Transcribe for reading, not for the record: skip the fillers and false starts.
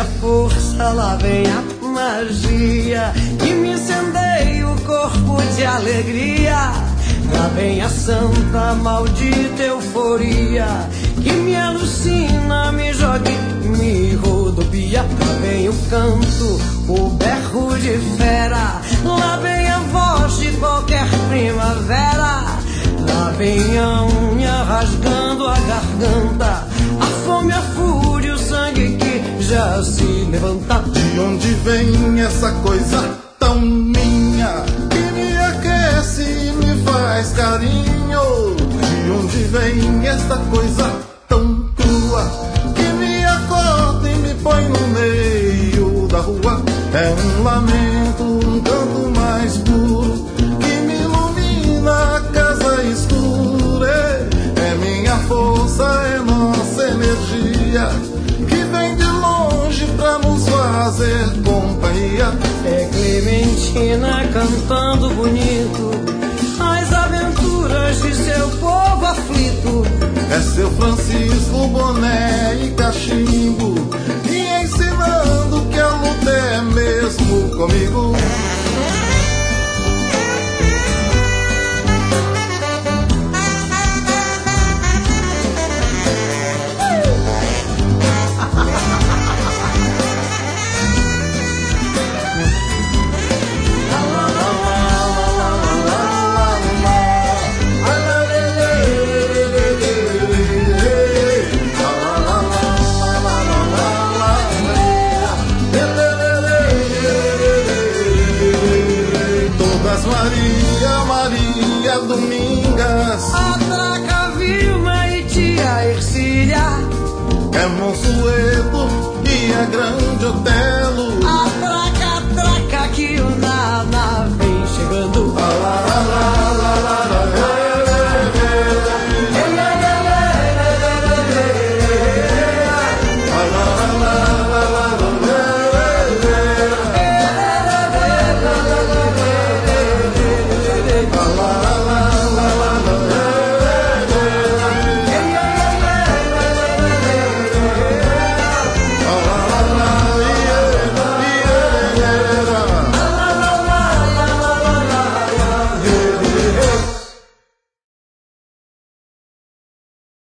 força, lá vem a magia que me incendeia o corpo de alegria. Lá vem a santa, maldita euforia que me alucina, me joga e me rodopia. Lá vem o canto, o berro de fera. Lá vem a voz de qualquer primavera. Lá vem a unha rasgando a garganta, a fome, a fúria, o sangue que já se levanta. De onde vem essa coisa tão minha que me aquece e me faz carinho? De onde vem essa coisa tão crua que me acorda e me põe no meio da rua? É um lamento, um canto mais puro que me ilumina a casa escura. É minha força, é nossa energia que vem de longe pra nos fazer companhia. É Clementina cantando bonito as aventuras de seu povo aflito. É seu Francisco, boné e cachimbo, e ensinando que a luta é mesmo comigo. Maria, Maria Domingas, Atraca Vilma e tia Ercília, é Monsueto e a Grande Hotel.